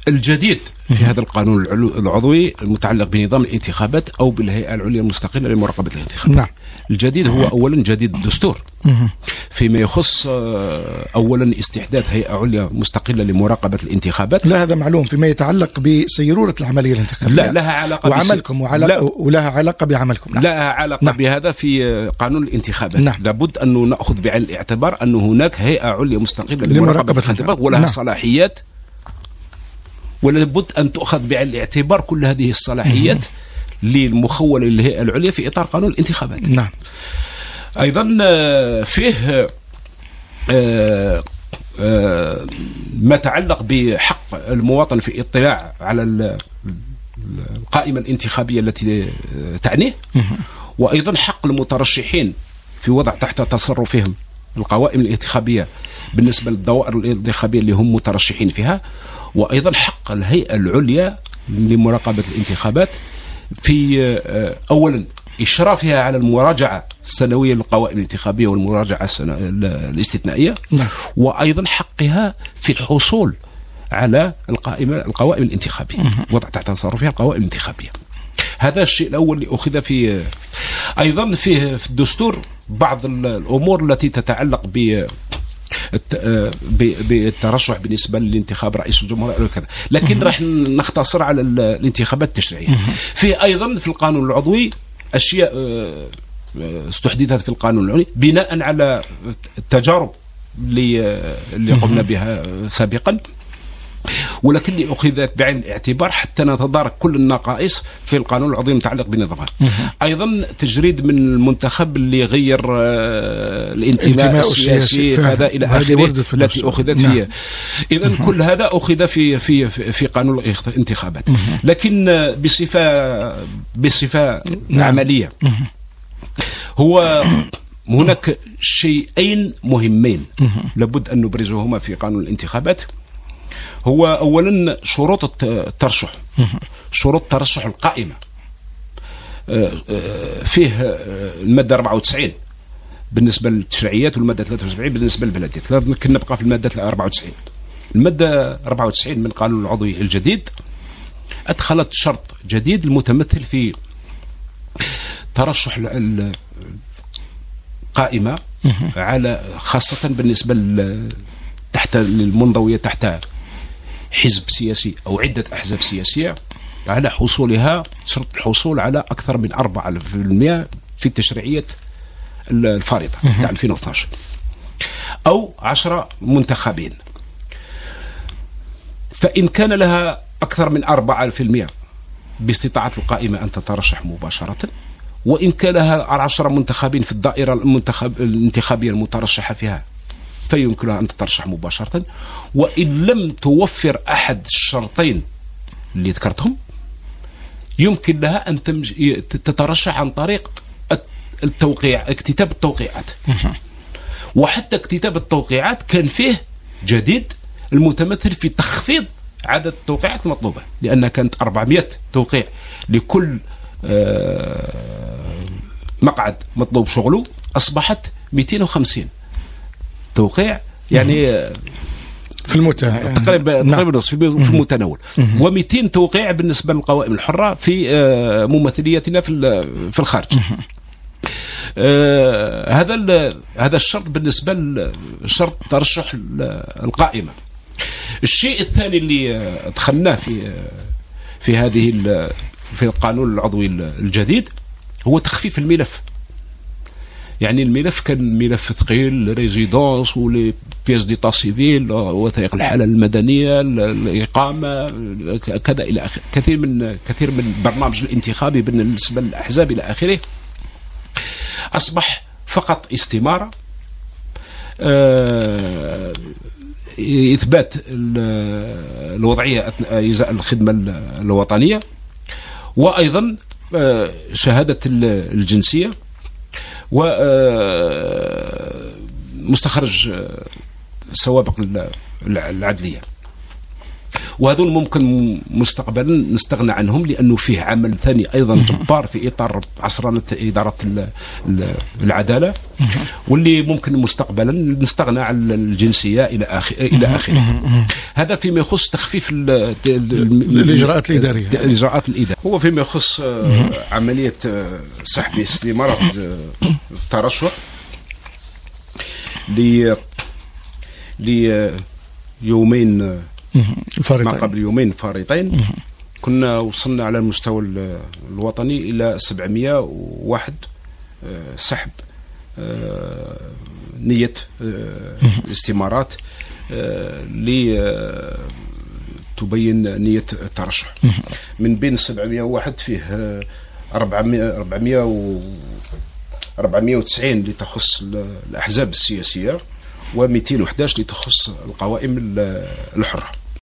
الجديد في هذا القانون العضوي المتعلق بنظام الانتخابات أو بالهيئة العليا المستقلة لمراقبة الانتخابات. نعم. الجديد هو أولا جديد الدستور فيما يخص أولا استحداث هيئة عليا مستقلة لمراقبة الانتخابات. لا، هذا معلوم. فيما يتعلق بسيرورة العملية الانتخابية لا، لها علاقة وعملكم ولها علاقة بعملكم. نعم. لها علاقة نعم. بهذا في قانون الانتخابات. نعم. لابد أن نأخذ بعين الاعتبار أن هناك هيئة عليا مستقلة لمراقبة الانتخابات ولها نعم. صلاحيات، ولابد أن تؤخذ بعين الاعتبار كل هذه الصلاحيات للمخولة للهيئة العليا في إطار قانون الانتخابات. نعم. أيضا فيه ما يتعلق بحق المواطن في الاطلاع على القائمة الانتخابية التي تعنيه، وأيضا حق المترشحين في وضع تحت تصرفهم القوائم الانتخابية بالنسبة للدوائر الانتخابية اللي هم مترشحين فيها، وأيضا حق الهيئة العليا لمراقبة الانتخابات في أولا إشرافها على المراجعة السنوية للقوائم الانتخابية والمراجعة الاستثنائية، وأيضا حقها في الحصول على القوائم الانتخابية، وضع تحت تصرفها القوائم الانتخابية. هذا الشيء الأول اللي أخذ فيه. أيضا فيه في الدستور بعض الأمور التي تتعلق بالترشح بالنسبة للانتخاب رئيس الجمهورية وكذا، لكن راح نختصر على الانتخابات التشريعية. في أيضا في القانون العضوي أشياء استحدثت في القانون العضوي بناء على التجارب اللي قمنا بها سابقا، ولكن اللي أخذت بعين الاعتبار حتى نتدارك كل النقائص في القانون العضوي المتعلق بنظامها. أيضا تجريد من المنتخب اللي غير الانتماء السياسي هذا إلى آخره التي أخذت فيها. إذن كل هذا أخذ في قانون الانتخابات، لكن بصفة عملية هو هناك شيئين مهمين لابد أن نبرزهما في قانون الانتخابات. هو أولا شروط الترشح، شروط ترشح القائمة. فيه المادة 94 بالنسبة للتشريعيات والمادة 73 بالنسبة للبلديات. لكن نبقى في المادة 94. المادة 94 من القانون العضوي الجديد أدخلت شرط جديد المتمثل في ترشح القائمة على خاصة بالنسبة تحت المنضوية تحت حزب سياسي أو عدة أحزاب سياسية، على حصولها شرط الحصول على أكثر من 4% في التشريعية الفارضة تاع 2012 أو 10 منتخبين. فإن كان لها أكثر من 4% باستطاعة القائمة أن تترشح مباشرة، وإن كان لها 10 منتخبين في الدائرة الانتخابية المترشحة فيها فيمكنها أن تترشح مباشرة. وإن لم توفر أحد الشرطين اللي ذكرتهم يمكن لها أن تترشح عن طريق اكتتاب التوقيعات. وحتى اكتتاب التوقيعات كان فيه جديد المتمثل في تخفيض عدد التوقيعات المطلوبة، لأنها كانت 400 توقيع لكل مقعد مطلوب شغله، أصبحت 250 توقيع، يعني في تقريبا نصف في المتناول، و200 توقيع بالنسبة للقوائم الحرة في ممثليتنا في الخارج. هذا الشرط بالنسبة لشرط ترشح القائمة. الشيء الثاني اللي دخلناه في القانون العضوي الجديد هو تخفيف الملف. يعني الملف كان ملف ثقيل، ريزيدونس ولي بياس ديتا سيفيل، وثائق الحالة المدنية، الإقامة، كذا إلى آخره، كثير من البرنامج الانتخابي بالنسبة للأحزاب إلى آخره. أصبح فقط استمارة، إثبات الوضعية إزاء الخدمة الوطنية، وأيضا شهادة الجنسية، ومستخرج سوابق العدلية. وهذول ممكن مستقبلا نستغنى عنهم، لأنه فيه عمل ثاني أيضا جبار في إطار عصرنة إدارة العدالة، واللي ممكن مستقبلا نستغنى عن الجنسية إلى آخره. هذا فيما يخص تخفيف الإجراءات الإدارية. هو فيما يخص عملية سحب استمارات الترشح ليومين ما قبل يومين فارطين، كنا وصلنا على المستوى الوطني إلى 701 سحب نية استمارات لتبين نية الترشح. من بين 701 فيه 490 اللي تخص الأحزاب السياسية، و211 اللي تخص القوائم الحرة.